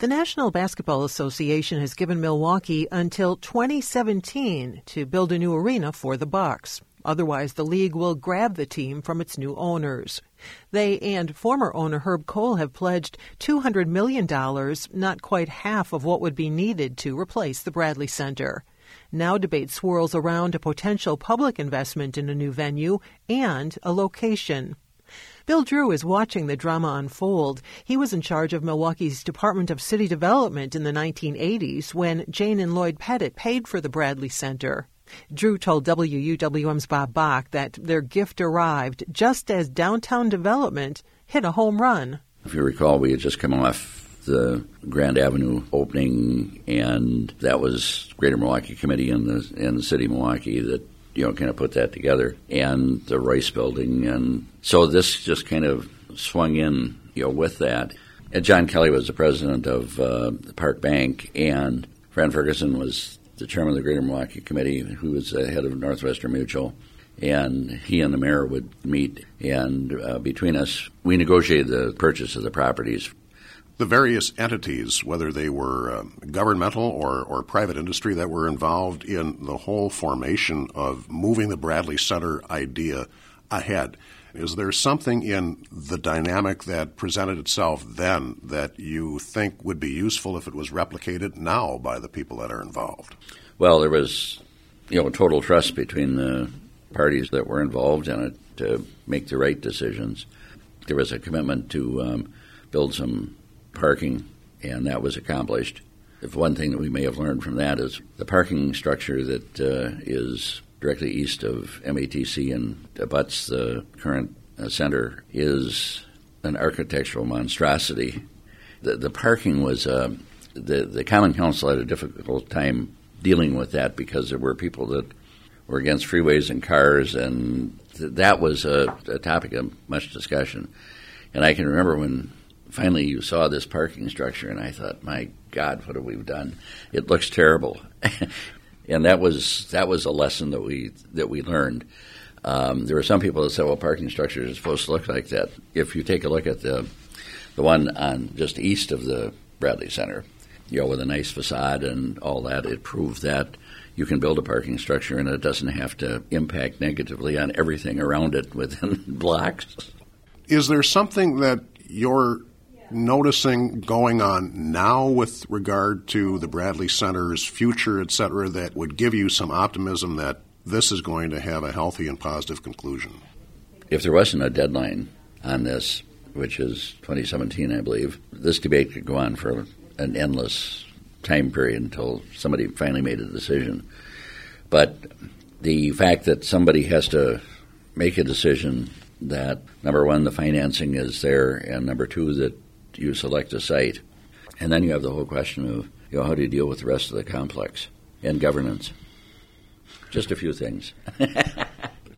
The National Basketball Association has given Milwaukee until 2017 to build a new arena for the Bucks. Otherwise, the league will grab the team from its new owners. They and former owner Herb Kohl have pledged $200 million, not quite half of what would be needed to replace the Bradley Center. Now debate swirls around a potential public investment in a new venue and a location. Bill Drew is watching the drama unfold. He was in charge of Milwaukee's Department of City Development in the 1980s when Jane and Lloyd Pettit paid for the Bradley Center. Drew told WUWM's Bob Bach that their gift arrived just as downtown development hit a home run. If you recall, we had just come off the Grand Avenue opening, and that was Greater Milwaukee Committee and the City of Milwaukee that kind of put that together, and the Royce Building. And so this just kind of swung in, with that. And John Kelly was the president of the Park Bank, and Fran Ferguson was the chairman of the Greater Milwaukee Committee, who was the head of Northwestern Mutual. And he and the mayor would meet, and between us, we negotiated the purchase of the properties. The various entities, whether they were governmental or private industry, that were involved in the whole formation of moving the Bradley Center idea ahead. Is there something in the dynamic that presented itself then that you think would be useful if it was replicated now by the people that are involved? Well, there was, total trust between the parties that were involved in it to make the right decisions. There was a commitment to build some parking, and that was accomplished. If one thing that we may have learned from that is the parking structure that is directly east of MATC and abuts the current center is an architectural monstrosity. The parking was, the Common Council had a difficult time dealing with that because there were people that were against freeways and cars, and that was a topic of much discussion. And I can remember when finally you saw this parking structure, and I thought, my God, what have we done? It looks terrible. And that was a lesson that we learned. There were some people that said, well, parking structures are supposed to look like that. If you take a look at the one on just east of the Bradley Center, with a nice facade and all that, it proved that you can build a parking structure and it doesn't have to impact negatively on everything around it within blocks. Is there something that you're noticing going on now with regard to the Bradley Center's future, et cetera, that would give you some optimism that this is going to have a healthy and positive conclusion? If there wasn't a deadline on this, which is 2017, I believe, this debate could go on for an endless time period until somebody finally made a decision. But the fact that somebody has to make a decision that, number one, the financing is there, and number two, that you select a site. And then you have the whole question of, how do you deal with the rest of the complex and governance? Just a few things.